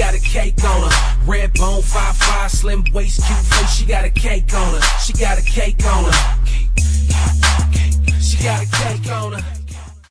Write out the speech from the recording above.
got a cake on her. Red bone, 5'5", slim waist, cute face, she got a cake on her. She got a cake on her. She got a cake on her.